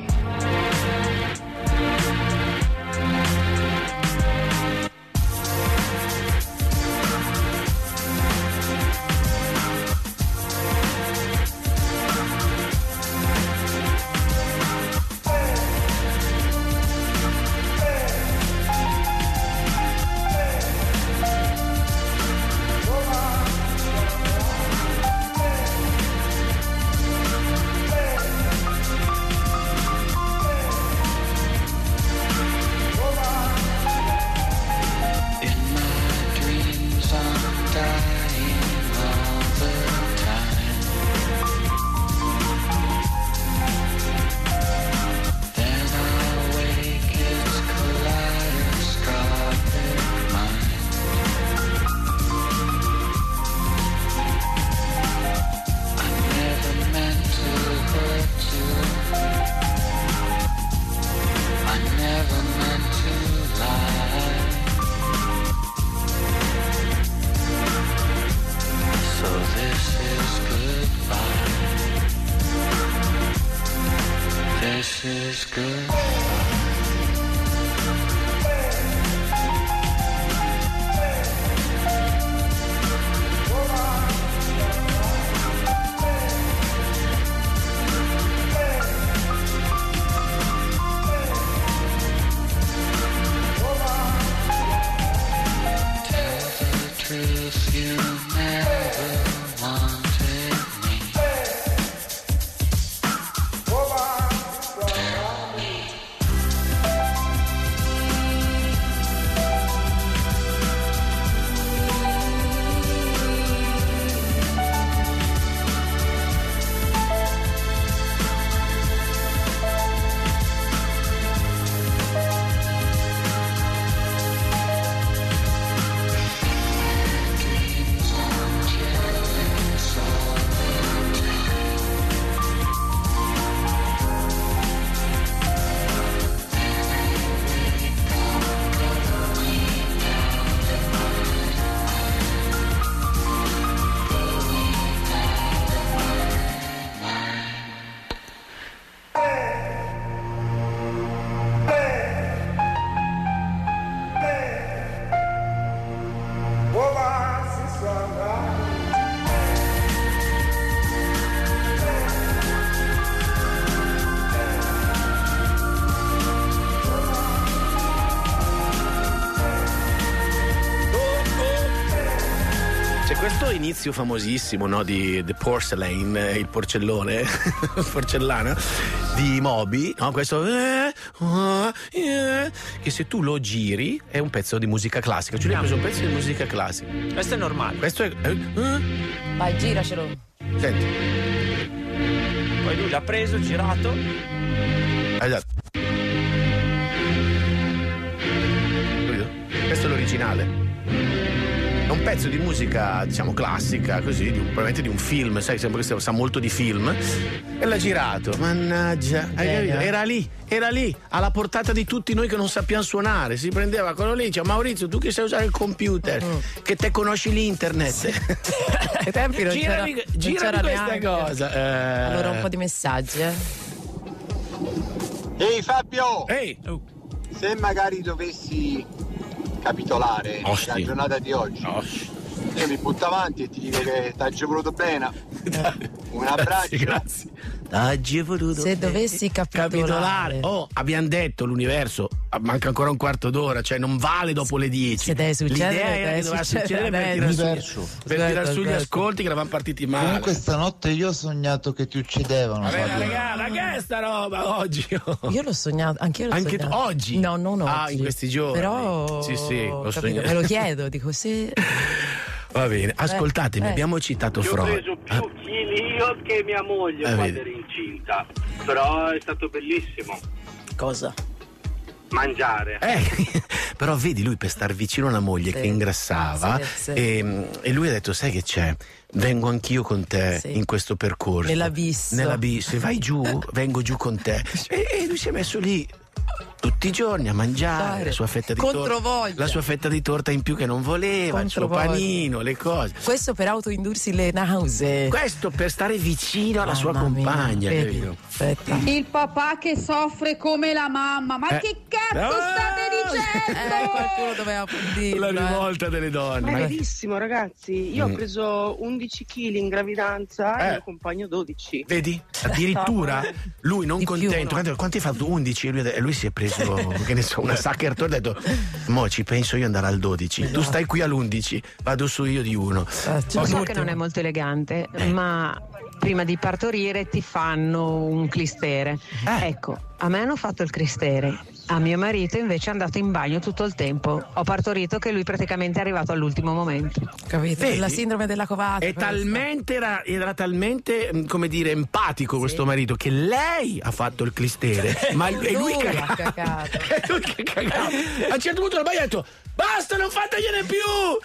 Speaker 8: Inizio famosissimo, no, di The Porcelain, il porcellone, porcellana di Moby, no, questo che se tu lo giri è un pezzo di musica classica. Giulia ha preso un pezzo di musica classica.
Speaker 9: Questo è normale.
Speaker 8: Questo è
Speaker 10: vai, giracelo.
Speaker 8: Senti.
Speaker 9: Poi lui l'ha preso, girato.
Speaker 8: Esatto. Questo è l'originale. È un pezzo di musica, diciamo, classica, così, probabilmente di un film, sai, sembra che sa molto di film. E l'ha girato, mannaggia, hai capito? Era lì, alla portata di tutti noi che non sappiamo suonare. Si prendeva quello lì, diceva: Maurizio, tu che sai usare il computer, che te conosci l'internet.
Speaker 10: Ai tempi non
Speaker 8: girami questa
Speaker 10: neanche
Speaker 8: cosa.
Speaker 10: Allora un po' di messaggi,
Speaker 2: Ehi Fabio!
Speaker 8: Ehi!
Speaker 2: Se magari dovessi capitolare la giornata di oggi, io mi butto avanti e ti dico che t'hai voluto bene. Un abbraccio.
Speaker 8: Grazie. T'hai voluto.
Speaker 10: Se dovessi capitolare.
Speaker 8: Abbiamo detto l'universo, manca ancora un quarto d'ora, cioè non vale dopo le 10.
Speaker 10: Se deve succedere,
Speaker 8: l'idea era che doveva succedere per tirar su gli ascolti che eravamo partiti male.
Speaker 4: Comunque stanotte io ho sognato che ti uccidevano.
Speaker 8: Vabbè, raga, sta roba oggi.
Speaker 10: Io l'ho sognato, anche io l'ho sognato.
Speaker 8: Oggi?
Speaker 10: No, non oggi.
Speaker 8: In questi giorni.
Speaker 10: Però
Speaker 8: sì, l'ho sognato.
Speaker 10: Me lo chiedo, dico se
Speaker 8: Va bene, ascoltatemi, abbiamo citato Freud.
Speaker 13: Ho preso più chili io che mia moglie quando ero incinta, però è stato bellissimo.
Speaker 10: Cosa?
Speaker 13: Mangiare.
Speaker 8: Però vedi, lui per star vicino a una moglie che ingrassava e lui ha detto: sai che c'è? Vengo anch'io con te in questo percorso. Nell'abisso. Vai giù, vengo giù con te. E lui si è messo lì tutti i giorni a mangiare la sua fetta di torta in più che non voleva, il suo panino, le cose.
Speaker 10: Questo per autoindursi le nausee.
Speaker 8: Questo per stare vicino alla sua compagna.
Speaker 5: Il papà che soffre come la mamma. Ma che cazzo state dicendo?
Speaker 10: Qualcuno doveva dirlo.
Speaker 8: La rivolta delle donne.
Speaker 6: Bravissimo, ragazzi. Io ho preso 11 kg in gravidanza e il mio compagno 12.
Speaker 8: Vedi? Addirittura lui non contento. Quanto hai fatto? 11? E lui si è preso, che ne so, una Sacher Torta, ha detto: mo ci penso io andare al 12. Tu stai qui all'11, vado su io di 1.
Speaker 7: So che non è molto elegante, ma prima di partorire ti fanno un clistere. Ecco, a me hanno fatto il clistere. A mio marito invece è andato in bagno tutto il tempo. Ho partorito che lui praticamente è arrivato all'ultimo momento.
Speaker 10: Capito? La sindrome della covata.
Speaker 8: Era talmente, come dire, empatico questo marito, che lei ha fatto il clistere. Ma è lui che ha cagato. È lui che ha cagato. A un certo punto il bagno ha detto: basta, non fategliene più!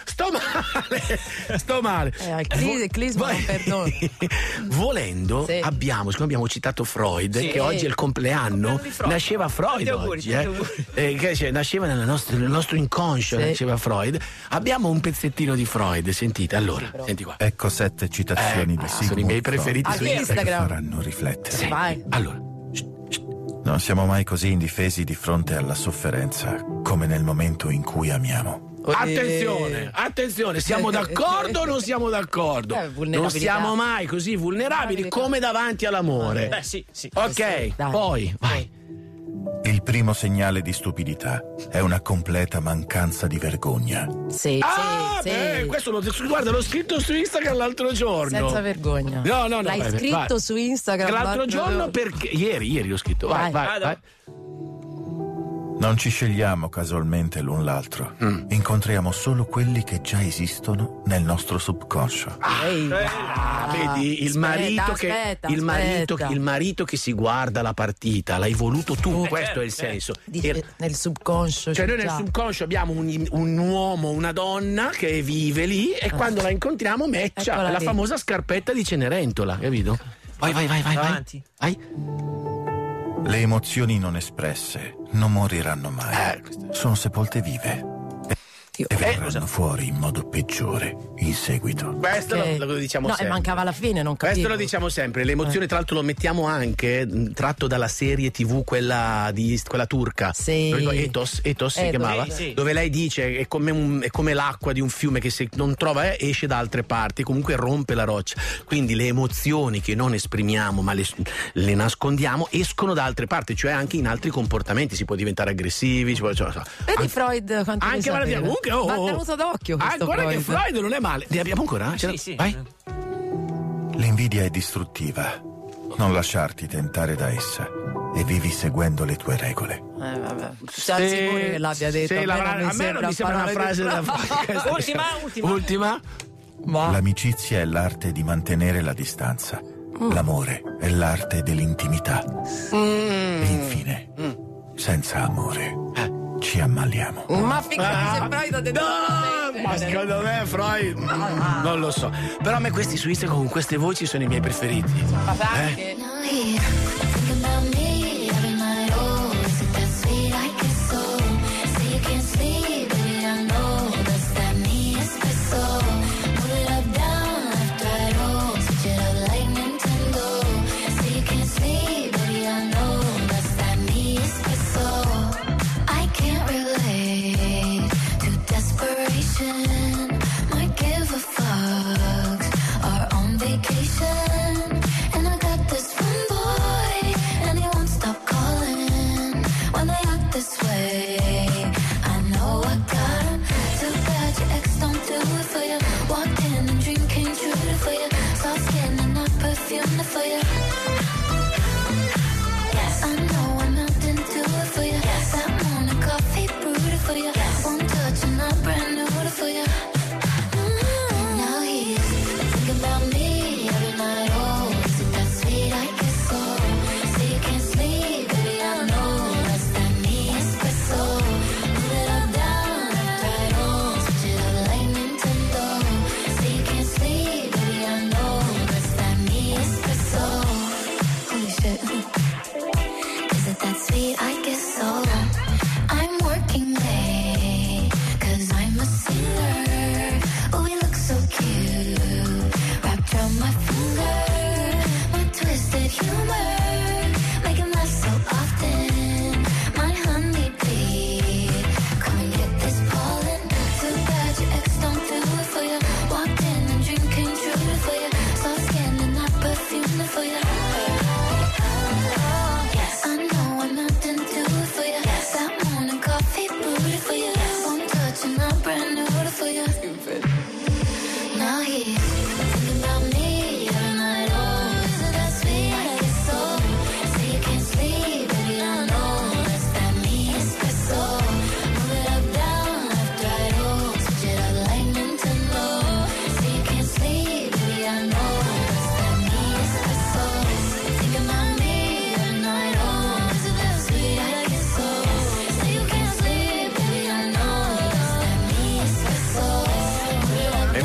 Speaker 8: Sto male.
Speaker 10: Il clisma non perdona.
Speaker 8: Volendo, siccome abbiamo citato Freud, che oggi è il compleanno, nasceva Freud oggi. Nasceva nel nostro inconscio, nasceva Freud. Abbiamo un pezzettino di Freud, sentite, allora, senti qua.
Speaker 24: Ecco 7 citazioni di Sigmund
Speaker 8: sono i miei preferiti su
Speaker 24: Instagram che faranno riflettere.
Speaker 10: Vai.
Speaker 8: Allora,
Speaker 24: non siamo mai così indifesi di fronte alla sofferenza come nel momento in cui amiamo.
Speaker 8: Attenzione, siamo d'accordo o non siamo d'accordo? Non siamo mai così vulnerabili come davanti all'amore.
Speaker 9: Sì.
Speaker 8: Ok, poi vai.
Speaker 24: Il primo segnale di stupidità è una completa mancanza di vergogna.
Speaker 8: Questo l'ho scritto su Instagram l'altro giorno.
Speaker 10: Senza vergogna.
Speaker 8: No.
Speaker 10: L'hai scritto su Instagram
Speaker 8: l'altro giorno perché ieri l'ho scritto. Vai.
Speaker 24: Non ci scegliamo casualmente l'un l'altro. Incontriamo solo quelli che già esistono nel nostro subconscio.
Speaker 8: Vedi, il marito che si guarda la partita, l'hai voluto tu, questo è il senso.
Speaker 10: Nel subconscio.
Speaker 8: Cioè noi nel subconscio abbiamo un uomo, una donna che vive lì e quando la incontriamo matcha la famosa scarpetta di Cenerentola, capito? Vai.
Speaker 9: Avanti.
Speaker 24: Le emozioni non espresse non moriranno mai. Sono sepolte vive. E verranno fuori in modo peggiore in seguito.
Speaker 8: Questo lo diciamo sempre.
Speaker 10: No, e mancava alla fine, non capivo.
Speaker 8: Questo lo diciamo sempre. Le emozioni, tra l'altro, lo mettiamo anche tratto dalla serie TV, quella turca. Ethos si chiamava. Dove lei dice è come l'acqua di un fiume che se non trova esce da altre parti, comunque rompe la roccia. Quindi le emozioni che non esprimiamo ma le nascondiamo escono da altre parti, cioè anche in altri comportamenti. Si può diventare aggressivi.
Speaker 10: Vedi Freud quanto
Speaker 8: anche
Speaker 10: va tenuto d'occhio questo
Speaker 8: guarda
Speaker 10: Freud.
Speaker 8: Che Freud non è male. Ne abbiamo ancora?
Speaker 9: Sì.
Speaker 8: Vai.
Speaker 24: L'invidia è distruttiva. Non lasciarti tentare da essa e vivi seguendo le tue regole.
Speaker 10: Vabbè. Siamo sicuri che l'abbia detto.
Speaker 8: A me non mi sembra una frase da
Speaker 9: Ultima.
Speaker 24: L'amicizia è l'arte di mantenere la distanza. L'amore è l'arte dell'intimità. E infine, senza amore ci ammaliamo.
Speaker 10: Ma figurati se Freud ha detto
Speaker 8: ma secondo me Freud non lo so. Però a me questi su Instagram con queste voci sono i miei preferiti.
Speaker 25: Vacation, and I got this one boy.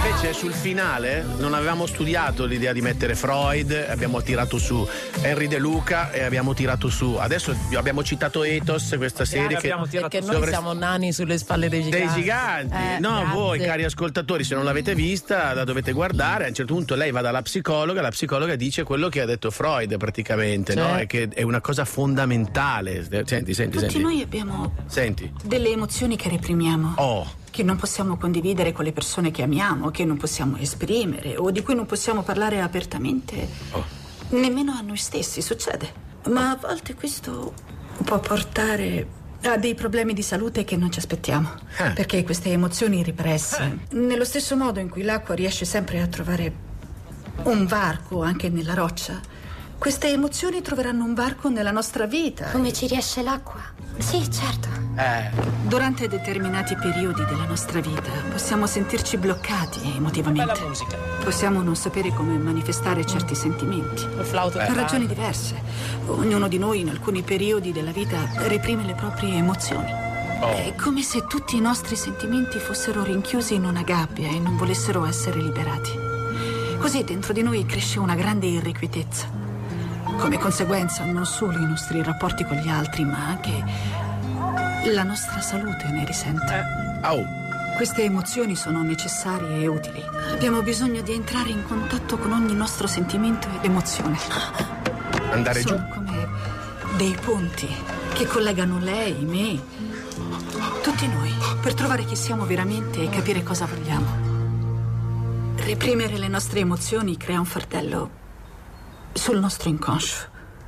Speaker 8: invece sul finale non avevamo studiato l'idea di mettere Freud, abbiamo tirato su Henry De Luca e abbiamo tirato su, adesso abbiamo citato Ethos, questa serie
Speaker 10: perché noi siamo nani sulle spalle dei giganti.
Speaker 8: No,
Speaker 10: grazie.
Speaker 8: voi cari ascoltatori, se non l'avete vista la dovete guardare. A un certo punto lei va dalla psicologa, la psicologa dice quello che ha detto Freud praticamente, no? È che è una cosa fondamentale. Senti.
Speaker 11: Tutti noi abbiamo delle emozioni che reprimiamo, che non possiamo condividere con le persone che amiamo, che non possiamo esprimere o di cui non possiamo parlare apertamente nemmeno a noi stessi. Succede, ma a volte questo può portare a dei problemi di salute che non ci aspettiamo, perché queste emozioni represse, nello stesso modo in cui l'acqua riesce sempre a trovare un varco anche nella roccia, queste emozioni troveranno un varco nella nostra vita.
Speaker 12: Come ci riesce l'acqua? Sì, certo.
Speaker 11: Durante determinati periodi della nostra vita possiamo sentirci bloccati emotivamente.
Speaker 9: Bella musica.
Speaker 11: Possiamo non sapere come manifestare certi sentimenti. Per ragioni diverse. Ognuno di noi in alcuni periodi della vita reprime le proprie emozioni. È come se tutti i nostri sentimenti fossero rinchiusi in una gabbia e non volessero essere liberati. Così dentro di noi cresce una grande irrequietezza. Come conseguenza non solo i nostri rapporti con gli altri, ma anche la nostra salute ne risente. Queste emozioni sono necessarie e utili. Abbiamo bisogno di entrare in contatto con ogni nostro sentimento ed emozione.
Speaker 8: Andare
Speaker 11: sono come dei ponti che collegano lei, me, tutti noi, per trovare chi siamo veramente e capire cosa vogliamo. Reprimere le nostre emozioni crea un fardello sul nostro inconscio.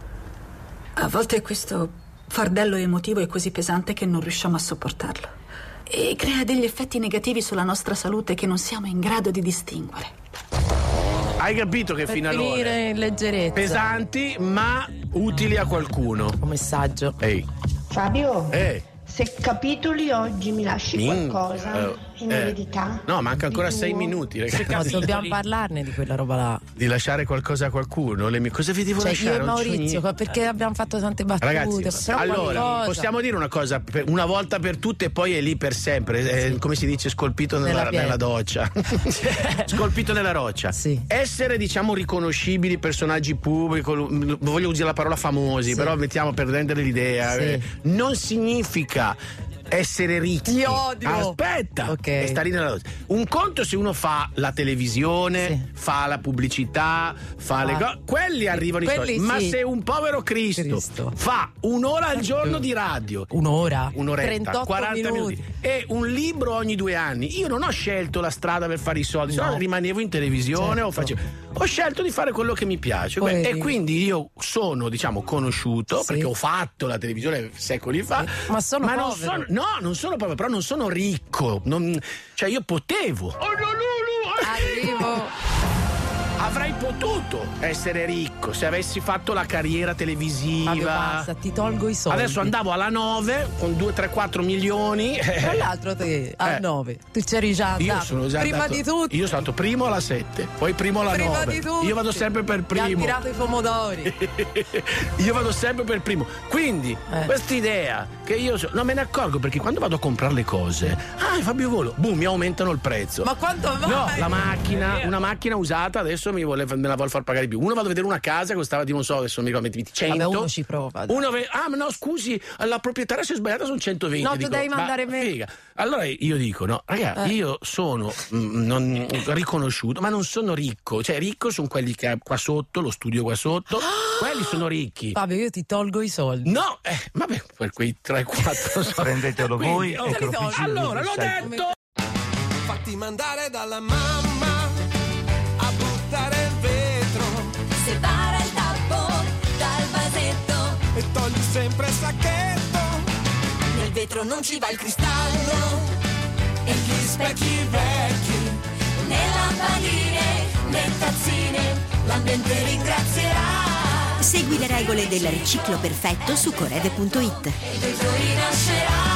Speaker 11: A volte questo fardello emotivo è così pesante che non riusciamo a sopportarlo e crea degli effetti negativi sulla nostra salute che non siamo in grado di distinguere.
Speaker 8: Hai capito che
Speaker 10: per
Speaker 8: fino allora
Speaker 10: finire in leggerezza,
Speaker 8: pesanti ma utili a qualcuno.
Speaker 10: Un messaggio.
Speaker 14: Fabio, se capitoli oggi mi lasci qualcosa in eredità?
Speaker 8: No, manca ancora 6 minuti, ragazzi.
Speaker 10: No, dobbiamo parlarne di quella roba là.
Speaker 8: Di lasciare qualcosa a qualcuno? Cosa vi devo lasciare?
Speaker 10: Io e Maurizio, perché abbiamo fatto tante battute.
Speaker 8: Ragazzi,
Speaker 10: però
Speaker 8: allora possiamo dire una cosa una volta per tutte e poi è lì per sempre. Come si dice, scolpito nella doccia. Scolpito nella roccia. Essere, diciamo, riconoscibili, personaggi pubblici, voglio usare la parola famosi, però mettiamo per rendere l'idea. Non significa essere ricchi.
Speaker 10: Ti odio.
Speaker 8: Aspetta, e sta lì nella doccia. Un conto se uno fa la televisione, fa la pubblicità, fa le cose, quelli arrivano i soldi. Ma se un povero Cristo fa un'ora al giorno di radio, un'oretta, 40 minuti e un libro ogni 2 anni, io non ho scelto la strada per fare i soldi, no. Rimanevo in televisione ho scelto di fare quello che mi piace e quindi io sono, diciamo, conosciuto perché ho fatto la televisione secoli fa,
Speaker 10: ma
Speaker 8: non sono povero, però non sono ricco, cioè io potevo avrei potuto essere ricco se avessi fatto la carriera televisiva.
Speaker 10: Fabio, basta, ti tolgo i soldi.
Speaker 8: Adesso andavo alla 9 con 2, 3, 4 milioni.
Speaker 10: Tra l'altro te al 9 tu c'eri già andato.
Speaker 8: Io sono già
Speaker 10: prima
Speaker 8: andato,
Speaker 10: di tutti.
Speaker 8: Io sono stato primo alla 7, poi primo alla 9. Io vado sempre per primo.
Speaker 10: Mi ha tirato i pomodori.
Speaker 8: Io vado sempre per primo. Quindi quest'idea che io non me ne accorgo, perché quando vado a comprare le cose, Fabio Volo, boom, mi aumentano il prezzo.
Speaker 10: Ma quanto vai?
Speaker 8: No, la macchina, una macchina usata adesso me la vuol far pagare di più. Uno vado a vedere una casa che costava di, non so, adesso non mi ricordo, 100.
Speaker 10: Vabbè, uno ci prova.
Speaker 8: Ma no, scusi, la proprietaria si è sbagliata, sono 120.
Speaker 10: No, tu devi mandare me.
Speaker 8: Figa. Allora io dico, no, raga, io sono non riconosciuto, ma non sono ricco. Cioè, ricco sono quelli che qua sotto, lo studio qua sotto, quelli sono ricchi.
Speaker 10: Fabio, io ti tolgo i soldi.
Speaker 8: No, vabbè, per quei 3-4
Speaker 24: prendetelo voi.
Speaker 8: Allora, l'ho detto.
Speaker 1: Fatti mandare dalla mamma a buttare il vetro,
Speaker 17: separa il tappo dal vasetto
Speaker 1: e togli sempre il sacchetto.
Speaker 17: Nel vetro non ci va il cristallo e gli specchi vecchi, né lampadine né tazzine, l'ambiente ringrazierà.
Speaker 15: Segui le regole del riciclo perfetto su corede.it.
Speaker 17: Il vetro rinascerà.